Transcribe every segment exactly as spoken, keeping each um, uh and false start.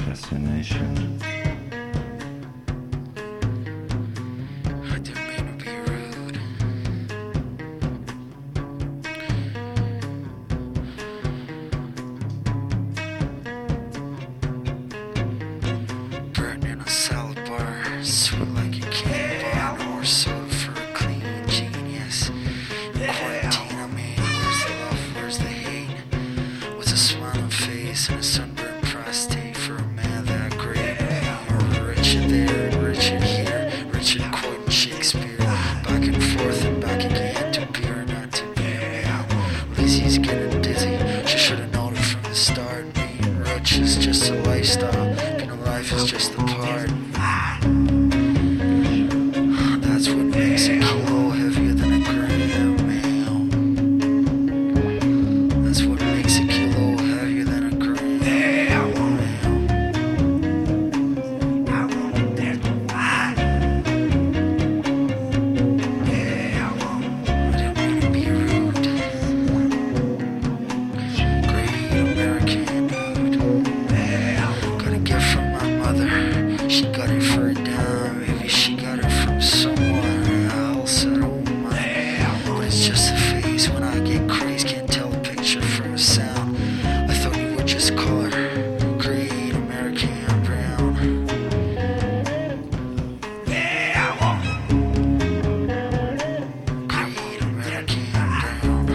fascination. I didn't mean to be rude. Burnt in a salad bar, sweet like a candy bar, or soda for a clean genius. In quarantine, I mean, where's the love, where's the hate? What's a smiling face and a sunburned prostate for a man that great? Or Richard there and Richard here, Richard quoting Shakespeare, back and forth and back again, to be or not to be. Lizzie's getting dizzy, she should have known it from the start. Being rich is just a lifestyle, being alive is just a part. That's what makes a kilo heavier than a gram, man. That's what makes a kilo heavier than a gram, man. I want that fire. Yeah, I want. I didn't mean to be rude. Great American dude. Got a gift from my mother. She got it for a dime. Maybe she got it from someone else. I don't mind. But it's just a phase when I get crazed. Can't tell a picture from a sound. I thought you would just call her Great American Brown. Yeah, I want Great American Brown.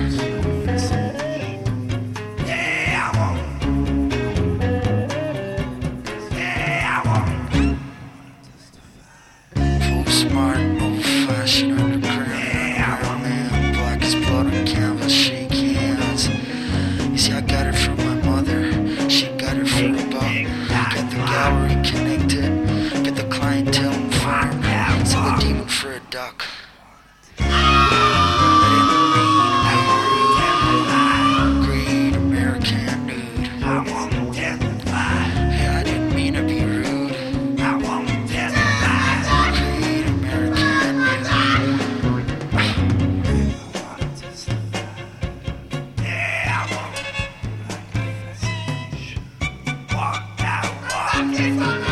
Yeah, I want. Yeah, I want. Full smart, old fashioned underground. Brown man, black as blood on canvas, shake hands. You see, I got it from my mother, she got it for a buck. Get the gallery connected, get the clientele informed, sell the demon for a duck. I didn't mean to be rude. Great American dude. I want that fire. Yeah, I didn't mean to be rude. I want that fire. Great American dude. Yeah, I want. Walk out, walk it.